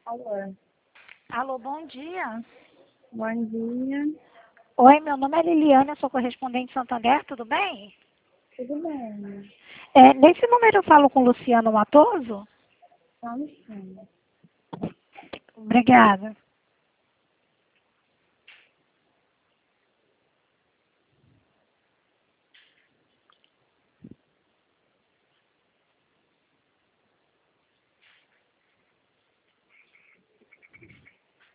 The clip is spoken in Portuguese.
Alô, Alô, bom dia. bom dia. Oi, meu nome é Liliana, eu sou correspondente de Santander, tudo bem? Tudo bem? Nesse número eu falo com Luciano Matoso? Vamos sim. Obrigada.